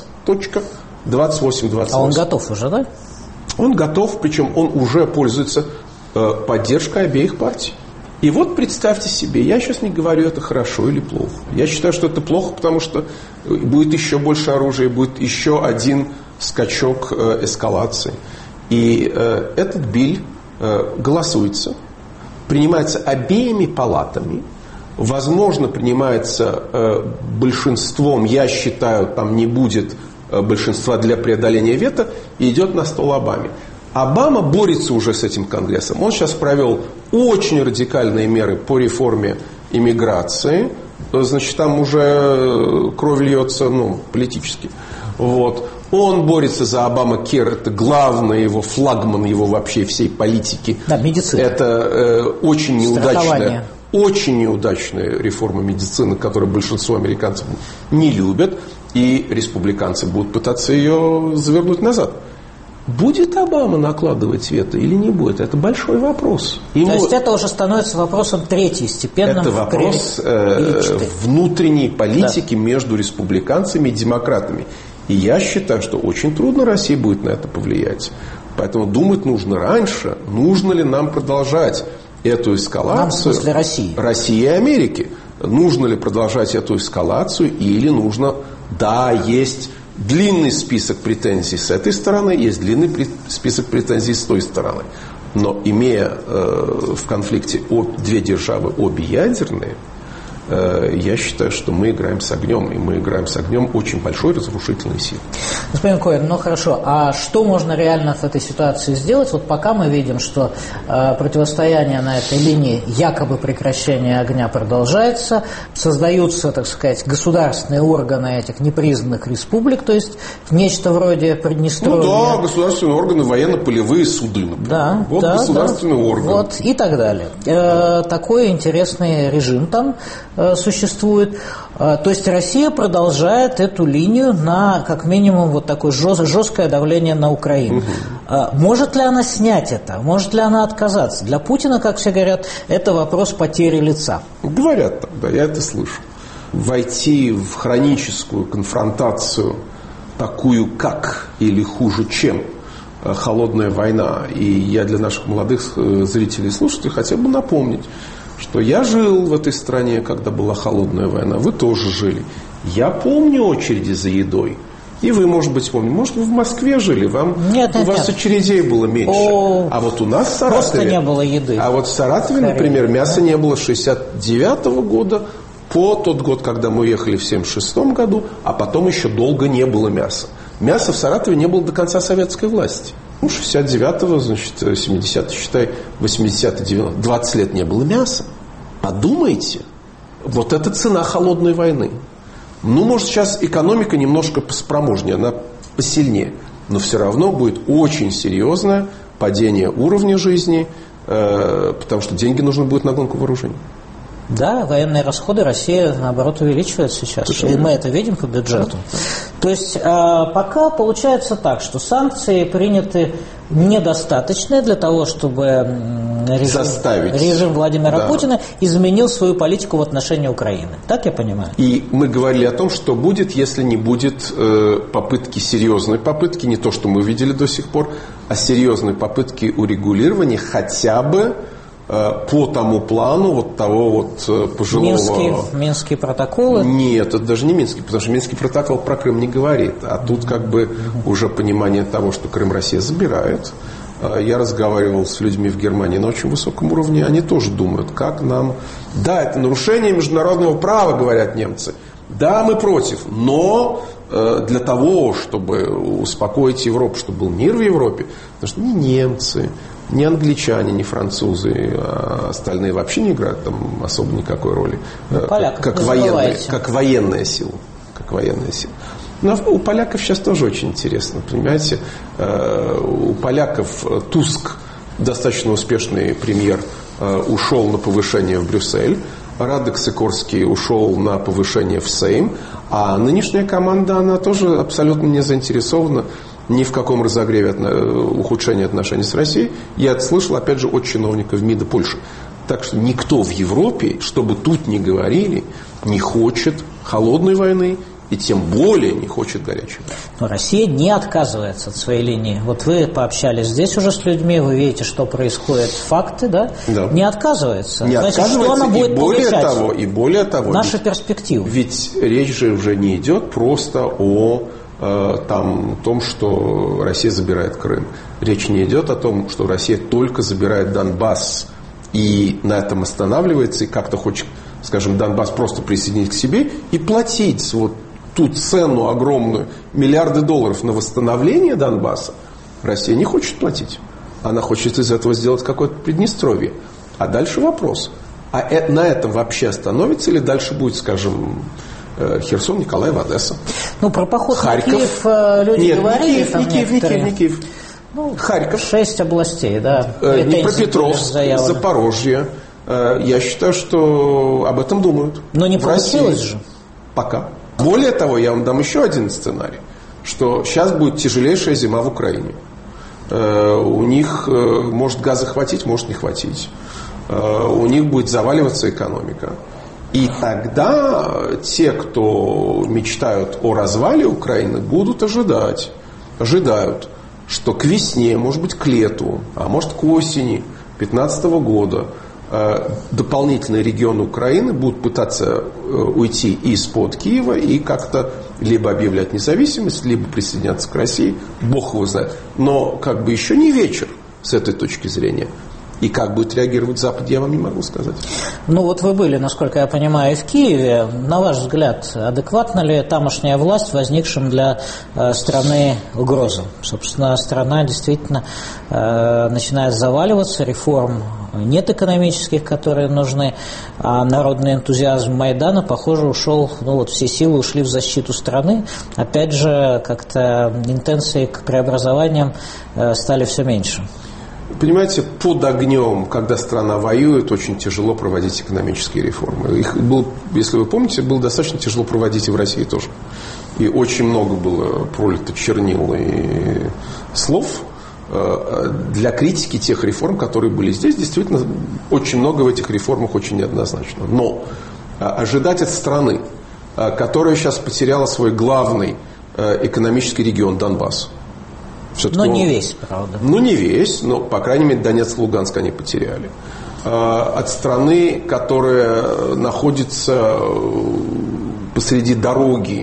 С.2828. А он готов уже, да? Он готов, причем он уже пользуется поддержкой обеих партий. И вот представьте себе, я сейчас не говорю, это хорошо или плохо. Я считаю, что это плохо, потому что будет еще больше оружия, будет еще один скачок эскалации. И этот биль голосуется, принимается обеими палатами, возможно, принимается большинством, я считаю, там не будет большинства для преодоления вето, и идет на стол Обаме. Обама борется уже с этим Конгрессом. Он сейчас провел очень радикальные меры по реформе иммиграции. Значит, там уже кровь льется, политически. Вот. Он борется за Обама-Кер. Это главный его флагман его вообще всей политики. Да, медицина. Это очень неудачная реформа медицины, которую большинство американцев не любят. И республиканцы будут пытаться ее завернуть назад. Будет Обама накладывать вето или не будет? Это большой вопрос. То есть это уже становится вопросом третьестепенным. Это вопрос внутренней политики между республиканцами и демократами. И я считаю, что очень трудно России будет на это повлиять. Поэтому думать нужно раньше, нужно ли нам продолжать эту эскалацию. Нам, в смысле России. России и Америки. Нужно ли продолжать эту эскалацию или нужно, есть длинный список претензий с этой стороны, есть длинный список претензий с той стороны. Но имея в конфликте две державы, обе ядерные, я считаю, что мы играем с огнем. И мы играем с огнем очень большой разрушительной силы. Господин Коэн, хорошо. А что можно реально в этой ситуации сделать? Вот пока мы видим, что противостояние на этой линии якобы прекращения огня продолжается, создаются, так сказать, государственные органы этих непризнанных республик, то есть нечто вроде Приднестровья. Государственные органы, военно-полевые суды, например. Государственные органы. И так далее. Такой интересный режим там существует. То есть Россия продолжает эту линию на, как минимум, вот такое жесткое давление на Украину. Может ли она снять это? Может ли она отказаться? Для Путина, как все говорят, это вопрос потери лица. Говорят так, да, я это слышу. Войти в хроническую конфронтацию, такую как или хуже чем холодная война. И я для наших молодых зрителей и слушателей хотел бы напомнить, что я жил в этой стране, когда была холодная война. Вы тоже жили. Я помню очереди за едой. И вы, может быть, помните. Может, вы в Москве жили, у вас очередей было меньше. А вот у нас в Саратове... Просто не было еды. А вот в Саратове, например, мяса не было с 1969 года по тот год, когда мы уехали в 1976 году, а потом еще долго не было мяса. Мяса в Саратове не было до конца советской власти. 69-го, 70-го, считай, 80-е, 90-е, 20 лет не было мяса. Подумайте, вот это цена холодной войны. Может, сейчас экономика немножко поспроможнее, она посильнее, но все равно будет очень серьезное падение уровня жизни, потому что деньги нужны будут на гонку вооружений. Да, военные расходы Россия, наоборот, увеличивает сейчас. И мы это видим по бюджету. То есть пока получается так, что санкции приняты недостаточные для того, чтобы режим Владимира Путина изменил свою политику в отношении Украины. Так я понимаю? И мы говорили о том, что будет, если не будет серьезной попытки, не то, что мы видели до сих пор, а серьезной попытки урегулирования хотя бы по тому плану вот того вот пожилого... Минские протоколы? Нет, это даже не Минский, потому что Минский протокол про Крым не говорит. А тут как бы уже понимание того, что Крым Россия забирает. Я разговаривал с людьми в Германии на очень высоком уровне. Они тоже думают, как нам... Да, это нарушение международного права, говорят немцы. Да, мы против, но для того, чтобы успокоить Европу, чтобы был мир в Европе, потому что ни немцы, ни англичане, ни французы, а остальные вообще не играют там особо никакой роли. Как военная сила. Как военная сила. Но у поляков сейчас тоже очень интересно, понимаете. У поляков Туск, достаточно успешный премьер, ушел на повышение в Брюссель. Радек Сикорский ушел на повышение в Сейм. А нынешняя команда, она тоже абсолютно не заинтересована ни в каком разогреве ухудшения отношений с Россией. Я это слышал, опять же, от чиновников МИДа Польши. Так что никто в Европе, чтобы тут не говорили, не хочет холодной войны и тем более не хочет горячей. Но Россия не отказывается от своей линии. Вот вы пообщались здесь уже с людьми, вы видите, что происходит, факты, да? Да. Не отказывается. Не Значит, отказывается, что она будет и более того. Наши перспективы. Ведь речь же уже не идет просто о том, что Россия забирает Крым. Речь не идет о том, что Россия только забирает Донбасс и на этом останавливается, и как-то хочет, скажем, Донбасс просто присоединить к себе и платить вот ту цену огромную, миллиарды долларов на восстановление Донбасса. Россия не хочет платить. Она хочет из этого сделать какое-то Приднестровье. А дальше вопрос. А на этом вообще остановится или дальше будет, скажем, Херсон, Николаев, Одесса? Ну, про поход Харьков. на Киев люди Нет, говорили. Не Киев. Ну, Харьков. 6 областей, да. Днепропетровск, Запорожье. Я считаю, что об этом думают. Но не получилось же. Пока. Более того, я вам дам еще один сценарий, что сейчас будет тяжелейшая зима в Украине. У них может газа хватить, может не хватить. У них будет заваливаться экономика. И тогда те, кто мечтают о развале Украины, будут ожидают, что к весне, может быть, к лету, а может, к осени 2015 года дополнительные регионы Украины будут пытаться уйти из-под Киева и как-то либо объявлять независимость, либо присоединяться к России. Бог его знает. Но как бы еще не вечер с этой точки зрения. И как будет реагировать Запад, я вам не могу сказать. Ну вот вы были, насколько я понимаю, в Киеве. На ваш взгляд, адекватна ли тамошняя власть возникшим для страны угрозам? Собственно, страна действительно начинает заваливаться, реформ нет экономических, которые нужны, а народный энтузиазм Майдана, похоже, ушел, все силы ушли в защиту страны. Опять же, как-то интенции к преобразованиям стали все меньше. Понимаете, под огнем, когда страна воюет, очень тяжело проводить экономические реформы. Их было, если вы помните, было достаточно тяжело проводить и в России тоже. И очень много было пролито чернил и слов для критики тех реформ, которые были здесь. Действительно, очень много в этих реформах очень неоднозначно. Но ожидать от страны, которая сейчас потеряла свой главный экономический регион Донбасс, но не весь, правда. Не весь, но, по крайней мере, Донецк, Луганск они потеряли. От страны, которая находится посреди дороги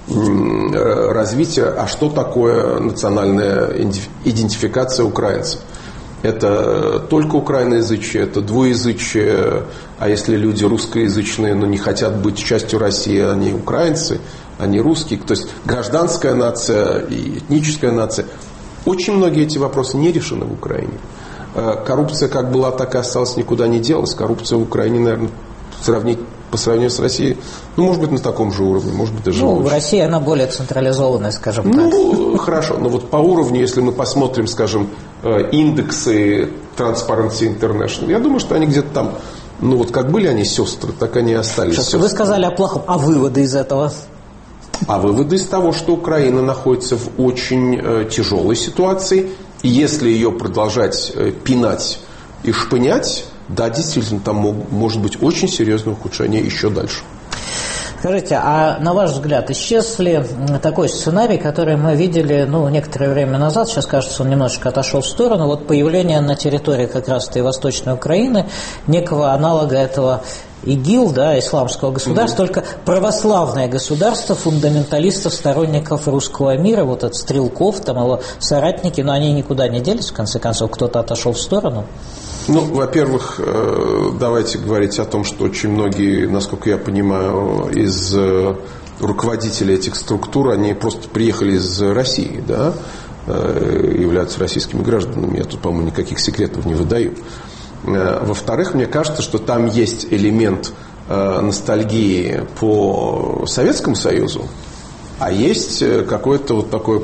развития, а что такое национальная идентификация украинцев? Это только украиноязычие, это двуязычие, а если люди русскоязычные, но не хотят быть частью России, они украинцы, они русские, то есть гражданская нация и этническая нация. Очень многие эти вопросы не решены в Украине. Коррупция как была, так и осталась, никуда не делась. Коррупция в Украине, наверное, по сравнению с Россией, может быть, на таком же уровне, может быть, даже в России она более централизованная, скажем так. Хорошо, но вот по уровню, если мы посмотрим, скажем, индексы Transparency International, я думаю, что они где-то там, как были они сестры, так они и остались сестры. Вы сказали о плохом, а выводы из этого? А выводы из того, что Украина находится в очень тяжелой ситуации, и если ее продолжать пинать и шпынять, да, действительно, там может быть очень серьезное ухудшение еще дальше. Скажите, а на ваш взгляд, исчез ли такой сценарий, который мы видели некоторое время назад, сейчас, кажется, он немножечко отошел в сторону, вот появление на территории как раз-то и Восточной Украины некого аналога этого ИГИЛ, исламского государства, только православное государство фундаменталистов, сторонников русского мира, вот от Стрелков, там его соратники, но они никуда не делись, в конце концов, кто-то отошел в сторону. Во-первых, давайте говорить о том, что очень многие, насколько я понимаю, из руководителей этих структур, они просто приехали из России, являются российскими гражданами. Я тут, по-моему, никаких секретов не выдаю. Во-вторых, мне кажется, что там есть элемент ностальгии по Советскому Союзу, а есть какое-то вот такое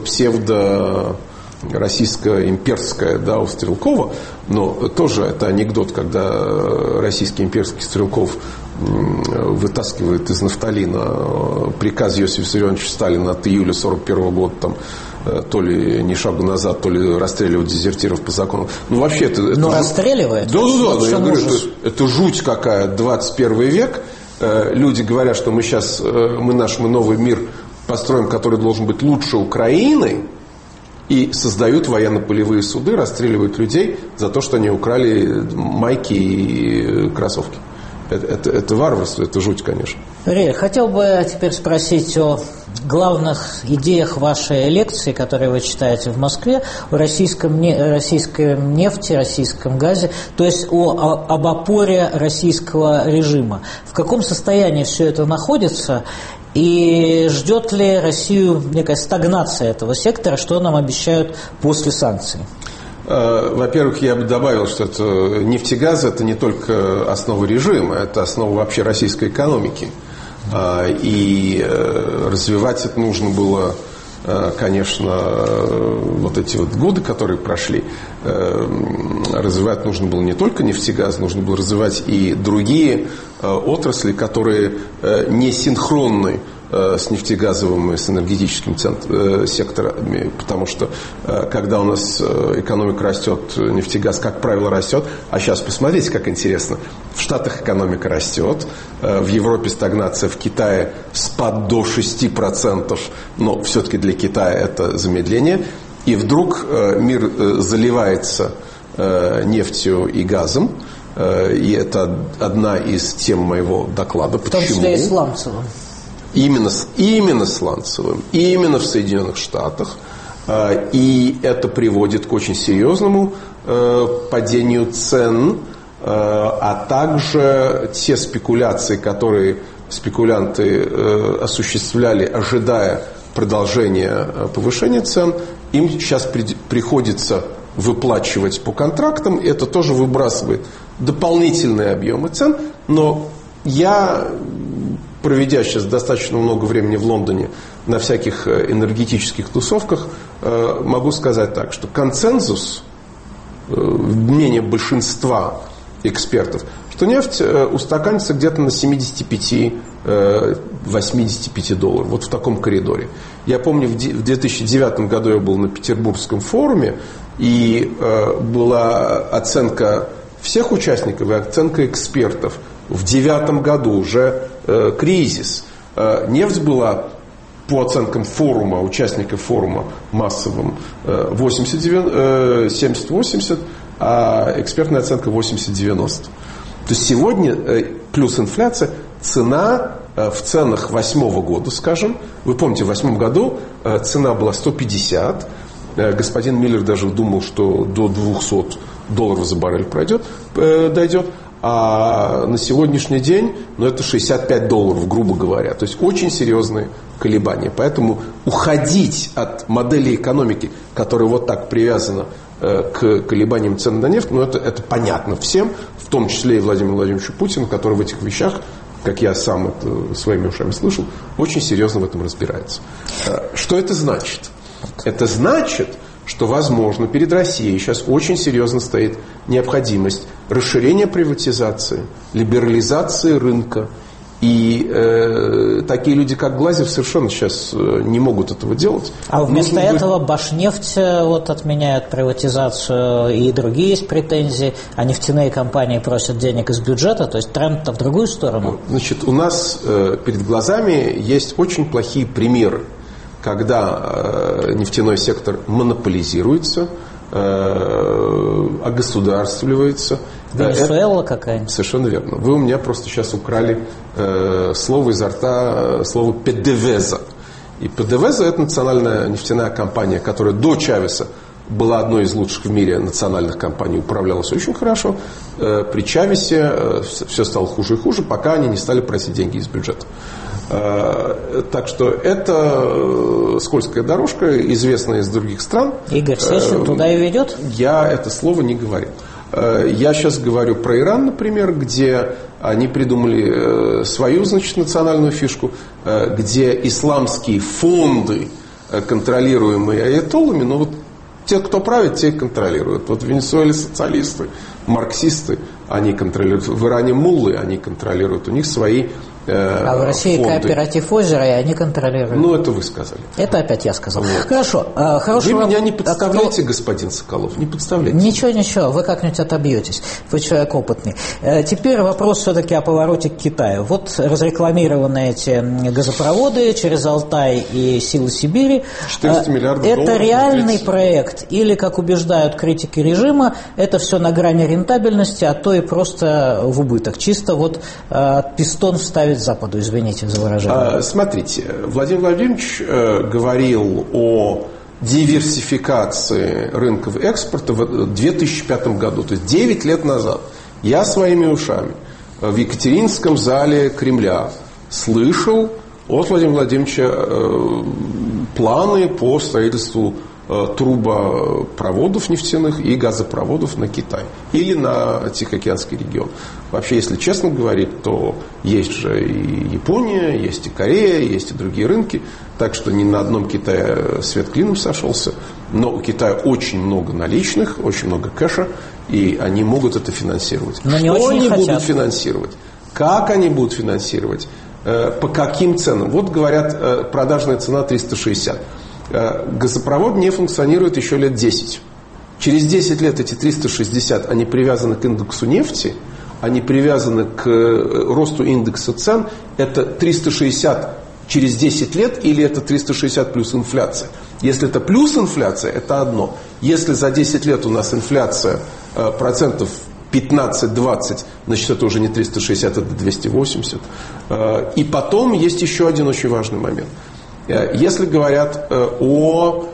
псевдо-российско-имперское, у Стрелкова. Но тоже это анекдот, когда российский имперский Стрелков вытаскивает из нафталина приказ Иосифа Виссарионовича Сталина от июля 1941 года, то ли ни шагу назад, то ли расстреливать дезертиров по закону. Вообще это расстреливает? Да, я говорю, это жуть какая, 21 век. Люди говорят, что мы новый мир построим, который должен быть лучше Украины, и создают военно-полевые суды, расстреливают людей за то, что они украли майки и кроссовки. Это варварство, это жуть, конечно. Хотел бы теперь спросить о главных идеях вашей лекции, которые вы читаете в Москве, о российской нефти, российском газе, то есть об опоре российского режима. В каком состоянии все это находится? И ждет ли Россию некая стагнация этого сектора, что нам обещают после санкций? Во-первых, я бы добавил, что нефтегаз – это не только основа режима, это основа вообще российской экономики. И развивать это нужно было, конечно, вот эти вот годы, которые прошли, развивать нужно было не только нефтегаз, нужно было развивать и другие отрасли, которые не синхронны с нефтегазовым и с энергетическим секторами, потому что когда у нас экономика растет, нефтегаз, как правило, растет. А сейчас посмотрите, как интересно. В Штатах экономика растет, в Европе стагнация, в Китае спад до 6%, но все-таки для Китая это замедление. И вдруг мир заливается нефтью и газом, и это одна из тем моего доклада. В том числе и сланцевым. Именно сланцевым, именно в Соединенных Штатах. И это приводит к очень серьезному падению цен, а также те спекуляции, которые спекулянты осуществляли, ожидая продолжения повышения цен, им сейчас приходится выплачивать по контрактам. Это тоже выбрасывает дополнительные объемы цен. Но я, проведя сейчас достаточно много времени в Лондоне на всяких энергетических тусовках, могу сказать так, что консенсус, мнение большинства экспертов, что нефть устаканится где-то на 75-85 долларов, вот в таком коридоре. Я помню, в 2009 году я был на Петербургском форуме, и была оценка всех участников и оценка экспертов. В 2009 году уже кризис. Нефть была, по оценкам форума, участников форума массовым, 70-80, а экспертная оценка 80-90. То есть сегодня, плюс инфляция, цена в ценах 2008 года, скажем, вы помните, в 2008 году цена была 150, господин Миллер даже думал, что до 200 долларов за баррель дойдет. А на сегодняшний день, это 65 долларов, грубо говоря. То есть очень серьезные колебания. Поэтому уходить от модели экономики, которая вот так привязана к колебаниям цен на нефть, это понятно всем, в том числе и Владимиру Владимировичу Путину, который в этих вещах, как я сам это своими ушами слышал, очень серьезно в этом разбирается. Что это значит? Это значит, что, возможно, перед Россией сейчас очень серьезно стоит необходимость расширения приватизации, либерализации рынка И такие люди, как Глазьев, совершенно сейчас не могут этого делать. А вместо этого Башнефть отменяет приватизацию, и другие есть претензии, а нефтяные компании просят денег из бюджета, то есть тренд-то в другую сторону. Значит, у нас перед глазами есть очень плохие примеры, когда нефтяной сектор монополизируется, огосударствливается. Венесуэла какая-нибудь. Совершенно верно. Вы у меня просто сейчас украли слово изо рта, слово «ПДВЗа». И ПДВЗа – это национальная нефтяная компания, которая до Чавеса была одной из лучших в мире национальных компаний, управлялась очень хорошо. При Чавесе все стало хуже и хуже, пока они не стали просить деньги из бюджета. Так что это скользкая дорожка, известная из других стран. Игорь Сечин туда и ведет? Я это слово не говорил. Я сейчас говорю про Иран, например, где они придумали свою, значит, национальную фишку, где исламские фонды, контролируемые аятоллами, но вот те, кто правит, те и контролируют. Вот в Венесуэле социалисты, марксисты, они контролируют. В Иране муллы, они контролируют. У них свои а в России фонды. Кооператив «Озеро», и они контролируют. Ну, это вы сказали. Это опять я сказал. Вот. Хорошо. Вы меня не подставляете, господин Соколов, не подставляйте. Ничего, вы как-нибудь отобьетесь. Вы человек опытный. Теперь вопрос все-таки о повороте к Китаю. Вот разрекламированы эти газопроводы через Алтай и Силы Сибири. 400 миллиардов это долларов. Это реальный проект? Или, как убеждают критики режима, это все на грани рентабельности, а то и просто в убыток? Чисто вот пистон вставить Западу, извините за выражение. Смотрите, Владимир Владимирович говорил о диверсификации рынков экспорта в 2005 году, то есть 9 лет назад. Я своими ушами в Екатеринском зале Кремля слышал от Владимира Владимировича планы по строительству трубопроводов нефтяных и газопроводов на Китай или на Тихоокеанский регион. Вообще, если честно говорить, то есть же и Япония, есть и Корея, есть и другие рынки, так что ни на одном Китае свет клином сошелся, но у Китая очень много наличных, очень много кэша, и они могут это финансировать. Но что они будут финансировать? Как они будут финансировать? По каким ценам? Вот говорят, продажная цена 360. Газопровод не функционирует еще лет 10. Через 10 лет эти 360, они привязаны к индексу нефти, они привязаны к росту индекса цен. Это 360 через 10 лет или это 360 плюс инфляция? Если это плюс инфляция, это одно. Если за 10 лет у нас инфляция процентов 15-20, значит, это уже не 360, это 280. И потом есть еще один очень важный момент. Если говорят о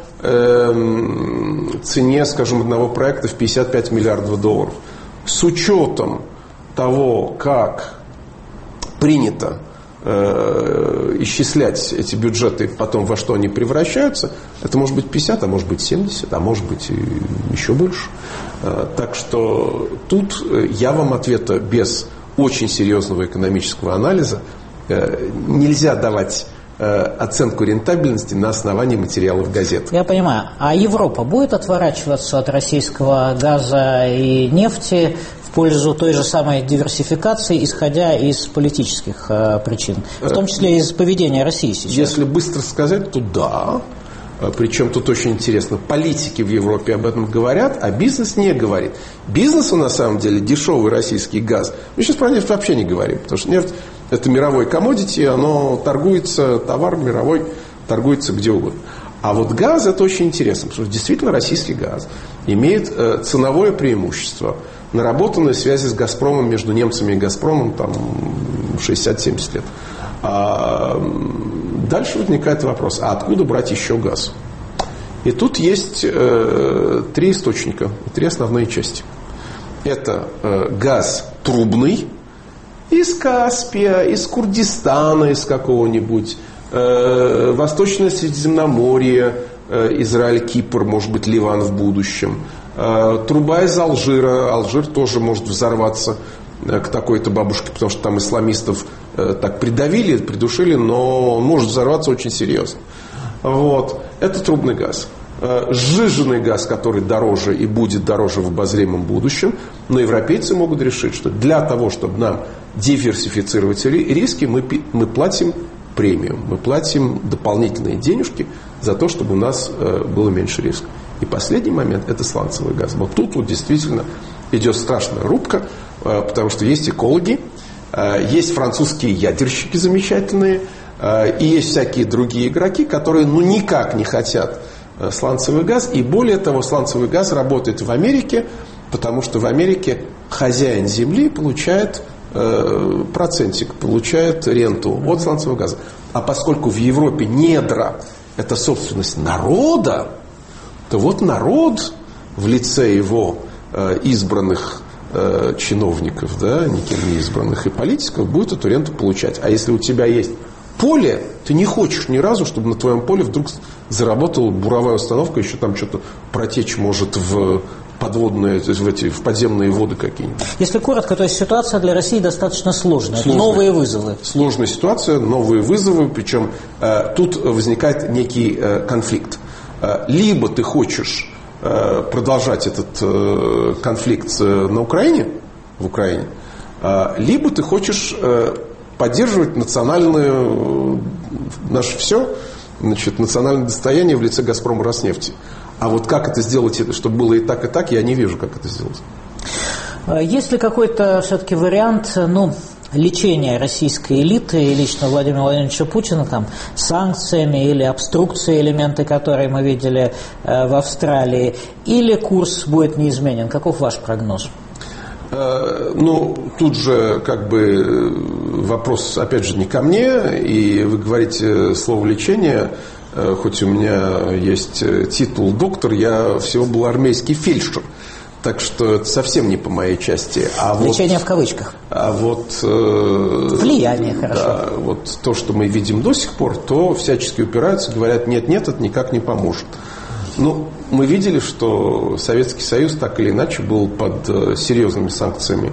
цене, скажем, одного проекта в 55 миллиардов долларов, с учетом того, как принято исчислять эти бюджеты, потом во что они превращаются, это может быть 50, а может быть 70, а может быть еще больше. Так что тут я вам ответа без очень серьезного экономического анализа нельзя давать оценку рентабельности на основании материалов газет. Я понимаю. А Европа будет отворачиваться от российского газа и нефти в пользу той же самой диверсификации, исходя из политических причин, в том числе из поведения России сейчас? Если быстро сказать, то да. Причем тут очень интересно, политики в Европе об этом говорят, а бизнес не говорит. Бизнесу на самом деле дешевый российский газ. Мы сейчас про нефть вообще не говорим, потому что нефть – это мировой коммодити, оно торгуется, товар мировой торгуется где угодно. А вот газ – это очень интересно, потому что действительно российский газ имеет ценовое преимущество, наработанные связи с «Газпромом», между немцами и «Газпромом» там 60-70 лет. Дальше возникает вопрос, а откуда брать еще газ? И тут есть 3 источника, 3 основные части. Это газ трубный из Каспия, из Курдистана, из какого-нибудь, Восточное Средиземноморье, Израиль, Кипр, может быть, Ливан в будущем. Труба из Алжира, Алжир тоже может взорваться к такой-то бабушке, потому что там исламистов так придавили, придушили, но он может взорваться очень серьезно. Вот. Это трубный газ. Сжиженный газ, который дороже и будет дороже в обозримом будущем, но европейцы могут решить, что для того, чтобы нам диверсифицировать риски, мы платим премию, мы платим дополнительные денежки за то, чтобы у нас было меньше риска. И последний момент – это сланцевый газ. Вот тут вот действительно идет страшная рубка, потому что есть экологи, есть французские ядерщики замечательные, и есть всякие другие игроки, которые никак не хотят сланцевый газ. И более того, сланцевый газ работает в Америке, потому что в Америке хозяин земли получает процентик, получает ренту от сланцевого газа. А поскольку в Европе недра – это собственность народа, то вот народ в лице его избранных чиновников, да, никем не избранных, и политиков будет эту ренту получать. А если у тебя есть поле, ты не хочешь ни разу, чтобы на твоем поле вдруг заработала буровая установка, еще там что-то протечь может в подводные, в подземные воды какие-нибудь. Если коротко, то есть ситуация для России достаточно сложная. Новые вызовы. Сложная ситуация, новые вызовы, причем тут возникает некий конфликт. Либо ты хочешь продолжать этот конфликт на Украине, в Украине, либо ты хочешь поддерживать национальное наше все, значит, национальное достояние в лице «Газпрома» и «Роснефти». А вот как это сделать, чтобы было и так, я не вижу, как это сделать. Есть ли какой-то все-таки вариант, лечения российской элиты и лично Владимира Владимировича Путина там, санкциями или обструкцией, элементы которой мы видели в Австралии, или курс будет неизменен? Каков ваш прогноз? Тут же вопрос, опять же, не ко мне, и вы говорите слово «лечение», хоть у меня есть титул доктор, я всего был армейский фельдшер. Так что это совсем не по моей части. Лечение в кавычках. Влияние, хорошо. Да, вот то, что мы видим до сих пор, то всячески упираются, говорят, нет, это никак не поможет. Мы видели, что Советский Союз так или иначе был под серьезными санкциями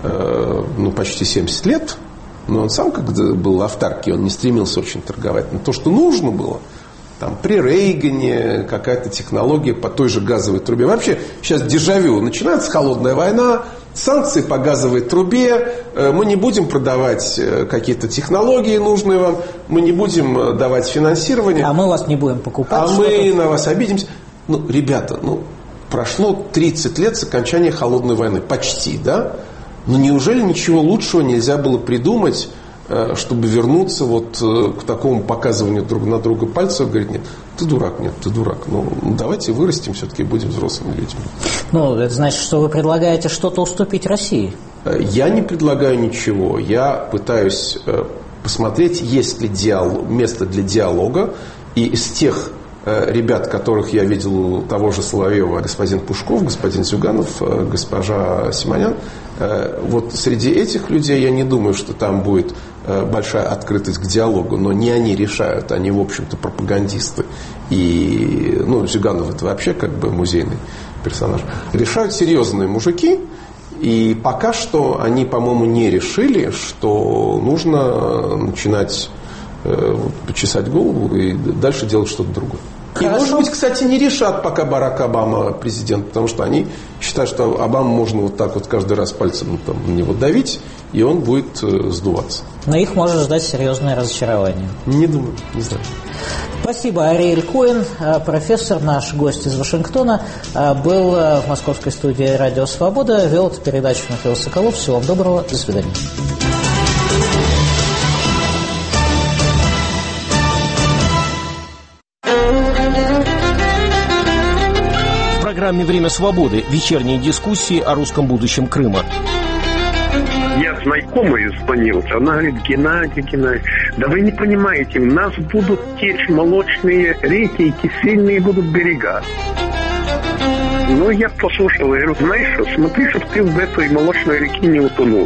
почти 70 лет. Но он сам, когда был автаркой, он не стремился очень торговать. Но то, что нужно было, там, при Рейгане какая-то технология по той же газовой трубе. Вообще, сейчас дежавю. Начинается холодная война, санкции по газовой трубе, мы не будем продавать какие-то технологии нужные вам, мы не будем давать финансирование. А мы вас не будем покупать. А мы на вас обидимся. Ребята, прошло 30 лет с окончания холодной войны. Почти, да? Неужели ничего лучшего нельзя было придумать, чтобы вернуться к такому показыванию друг на друга пальцев? Говорит, нет, ты дурак. Давайте вырастем все-таки и будем взрослыми людьми. Это значит, что вы предлагаете что-то уступить России? Я не предлагаю ничего. Я пытаюсь посмотреть, есть ли место для диалога. И из тех ребят, которых я видел у того же Соловьева, господин Пушков, господин Зюганов, госпожа Симонян, среди этих людей я не думаю, что там будет большая открытость к диалогу, но не они решают, они, в общем-то, пропагандисты. И, Зюганов это вообще музейный персонаж. Решают серьезные мужики, и пока что они, по-моему, не решили, что нужно начинать почесать голову и дальше делать что-то другое. И, может быть, кстати, не решат, пока Барак Обама президент, потому что они считают, что Обаму можно каждый раз пальцем на него давить, и он будет сдуваться. Но их может ждать серьезное разочарование. Не думаю, не знаю. Спасибо. Ариэль Коэн, профессор, наш гость из Вашингтона, был в московской студии «Радио Свобода», вел эту передачу Михаил Соколов. Всего вам доброго, до свидания. В программе «Время свободы» вечерние дискуссии о русском будущем Крыма. Я знакомую звонил, она говорит, Геннадий, да вы не понимаете, у нас будут течь молочные реки и кисельные будут берега. Я послушал, говорю, знаешь что, смотри, чтобы ты в этой молочной реке не утонула.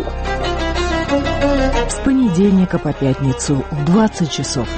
С понедельника по пятницу в 20 часов.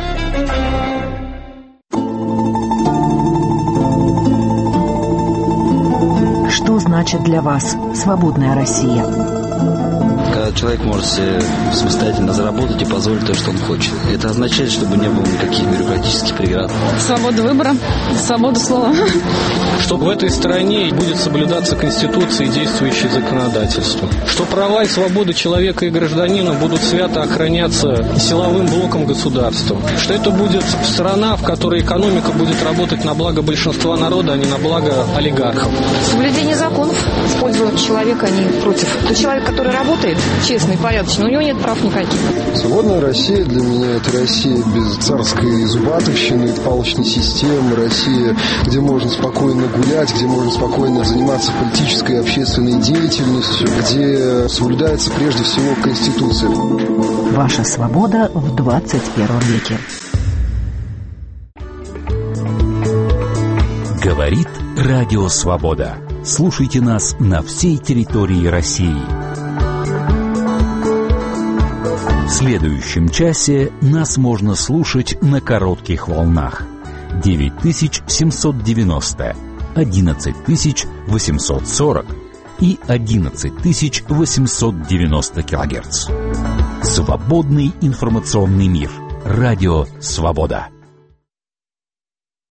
Что значит для вас свободная Россия? Когда человек может себе самостоятельно заработать и позволить то, что он хочет. Это означает, чтобы не было никаких бюрократических преград. Свобода выбора, свобода слова. Чтобы в этой стране будет соблюдаться Конституция и действующее законодательство. Что права и свободы человека и гражданина будут свято охраняться силовым блоком государства. Что это будет страна, в которой экономика будет работать на благо большинства народа, а не на благо олигархов. Соблюдение законов в пользу человека, а не против. Тот человек, который работает честно и порядочно, у него нет прав никаких. Свободная Россия для меня — это Россия без царской зубатовщины, палочной системы, Россия, где можно спокойно гулять, где можно спокойно заниматься политической и общественной деятельностью, где соблюдается прежде всего Конституция. Ваша свобода в 21 веке. Говорит Радио Свобода. Слушайте нас на всей территории России. В следующем часе нас можно слушать на коротких волнах. 9790, 11840 и 11890 килогерц. Свободный информационный мир. Радио Свобода.